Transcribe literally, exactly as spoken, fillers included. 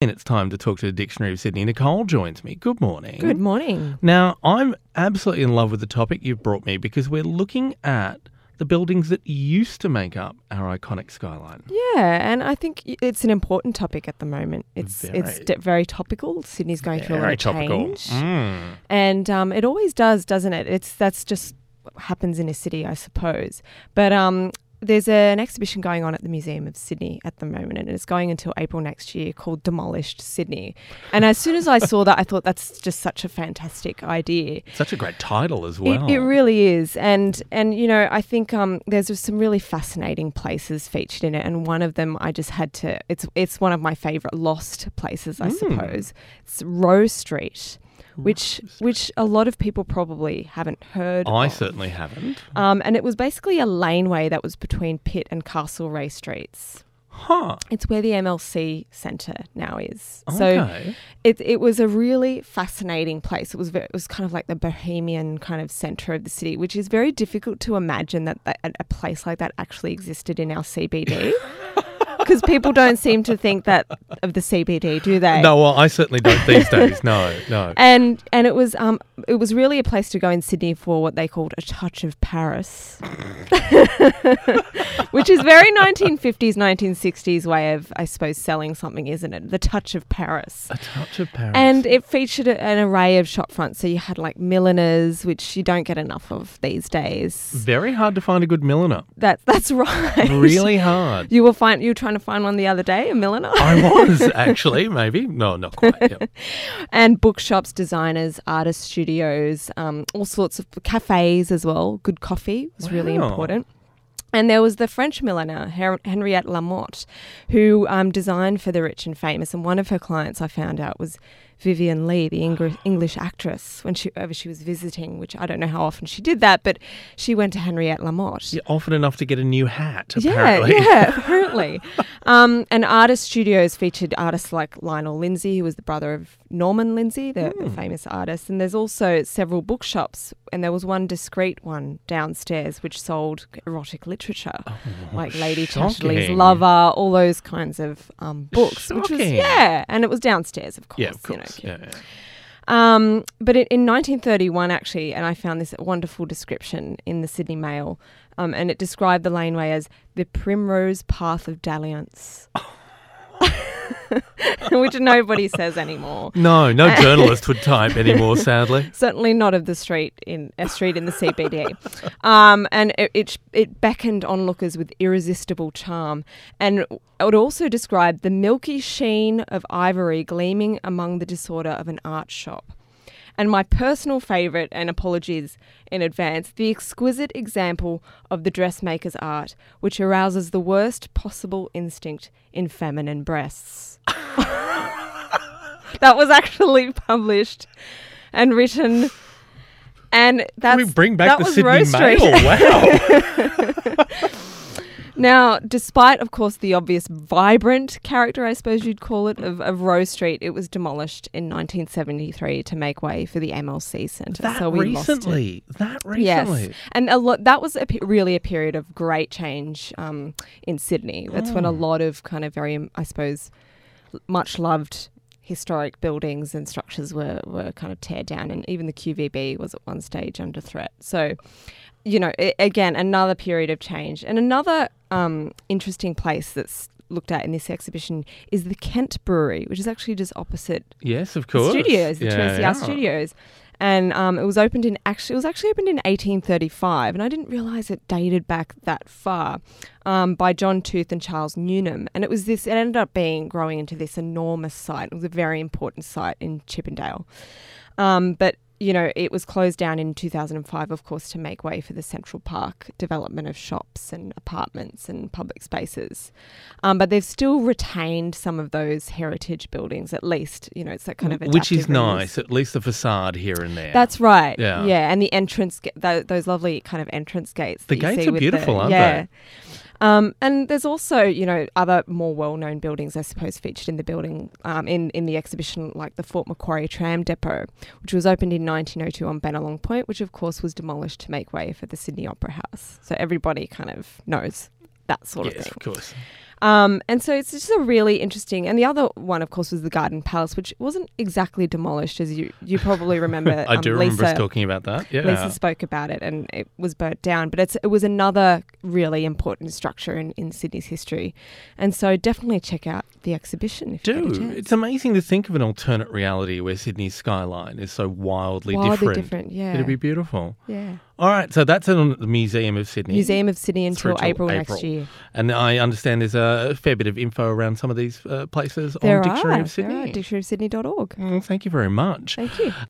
it's time to talk to the Dictionary of Sydney. Nicole joins me. Good morning. Good morning. Now, I'm absolutely in love with the topic you've brought me because we're looking at the buildings that used to make up our iconic skyline. Yeah, and I think it's an important topic at the moment. It's Very. it's d- very topical. Sydney's going through a lot Very of topical. change, Mm. and um, it always does, doesn't it? It's that's just what happens in a city, I suppose. But um, there's a, an exhibition going on at the Museum of Sydney at the moment, and it's going until April next year, called Demolished Sydney. And as soon as I saw that, I thought that's just such a fantastic idea. Such a great title as well. It, it really is. And, and you know, I think um, there's just some really fascinating places featured in it. And one of them I just had to, it's it's one of my favourite lost places, I Mm. suppose. It's Rose Street, which which a lot of people probably haven't heard I of. certainly haven't. Um, and it was basically a laneway that was between Pitt and Castlereagh Streets. Huh. It's where the M L C Centre now is. So Okay. it it was a really fascinating place. It was ve- it was kind of like the bohemian kind of centre of the city, which is very difficult to imagine that, that a place like that actually existed in our C B D. Because people don't seem to think that of the C B D, do they? No, well, I certainly don't these days. No, no. And and it was um it was really a place to go in Sydney for what they called a touch of Paris, which is very nineteen fifties, nineteen sixties way of, I suppose, selling something, isn't it? The touch of Paris. A touch of Paris. And it featured a, an array of shop fronts. So you had like milliners, which you don't get enough of these days. Very hard to find a good milliner. That that's right. Really hard. You will find you were trying to find one the other day, a milliner. I was actually, maybe. No, not quite. Yep. And bookshops, designers, artist studios, um, all sorts of cafes as well. Good coffee was really Wow. important. And there was the French milliner, Her- Henriette Lamotte, who um, designed for the rich and famous. And one of her clients, I found out, was Vivian Leigh, the Eng- English actress, when she ever she was visiting, which I don't know how often she did that, but she went to Henriette Lamotte. You're often enough to get a new hat, Yeah, apparently. yeah, apparently. um, and artist studios featured artists like Lionel Lindsay, who was the brother of Norman Lindsay, the, the famous artist. And there's also several bookshops, and there was one discreet one downstairs which sold erotic literature, like Lady Chatterley's shocking. Lover, all those kinds of um, books. Which was, Shocking. yeah, and it was downstairs, of course. Yeah, of you know. course. Yeah, yeah. Um, but it, in nineteen thirty-one, actually, and I found this wonderful description in the Sydney Mail, um, and it described the laneway as the Primrose Path of Dalliance, which nobody says anymore. No, no journalist would type anymore, sadly. Certainly not of the street in a street in the C B D. Um, and it, it it beckoned onlookers with irresistible charm, and it would also describe the milky sheen of ivory gleaming among the disorder of an art shop. And my personal favourite, and apologies in advance, the exquisite example of the dressmaker's art, which arouses the worst possible instinct in feminine breasts. That was actually published and written, and that's Can we bring back that the was Sydney Rose Street. Mail? Wow. Now, despite, of course, the obvious vibrant character, I suppose you'd call it, of, of Rose Street, it was demolished in nineteen seventy-three to make way for the M L C Centre. That so we recently. That Lost it. Yes, recently. and a lot. That was a, pe- really a period of great change um, in Sydney. That's when a lot of kind of very, I suppose, much loved historic buildings and structures were, were kind of teared down, and even the Q V B was at one stage under threat. So, you know, I- again, another period of change. And another um, interesting place that's looked at in this exhibition is the Kent Brewery, which is actually just opposite Yes, of the course. studios, the Yeah, T S C R yeah. studios. And um, it was opened in actually it was actually opened in eighteen thirty-five, and I didn't realise it dated back that far, um, by John Tooth and Charles Newnham. And it was this. It ended up being growing into this enormous site. It was a very important site in Chippendale, um, but you know, it was closed down in two thousand five, of course, to make way for the Central Park development of shops and apartments and public spaces. Um, but they've still retained some of those heritage buildings, at least. You know, it's that kind of Which is adaptive reuse. nice, at least the facade here and there. That's right. Yeah. Yeah, and the entrance, ga- tho- those lovely kind of entrance gates. The that you gates see are with beautiful, the, aren't yeah. they? Um, and there's also, you know, other more well-known buildings, I suppose, featured in the building, um, in, in the exhibition, like the Fort Macquarie Tram Depot, which was opened in nineteen oh two on Bennelong Point, which, of course, was demolished to make way for the Sydney Opera House. So everybody kind of knows that sort of Yes, thing. of course. Um, and so it's just a really interesting. And the other one, of course, was the Garden Palace, which wasn't exactly demolished, as you you probably remember. I do um, remember us Lisa, talking about that. Yeah. Lisa spoke about it, and it was burnt down. But it's it was another really important structure in, in Sydney's history, and so definitely check out the exhibition if you get a Do. chance. It's amazing to think of an alternate reality where Sydney's skyline is so wildly, Wildly different. different, yeah. It'd be beautiful. Yeah. All right, so that's on the Museum of Sydney. Museum of Sydney Through until till April, April. next year. And I understand there's a fair bit of info around some of these uh, places There on Dictionary are. of Sydney. There are, dictionary of sydney dot org. Mm, thank you very much. Thank you.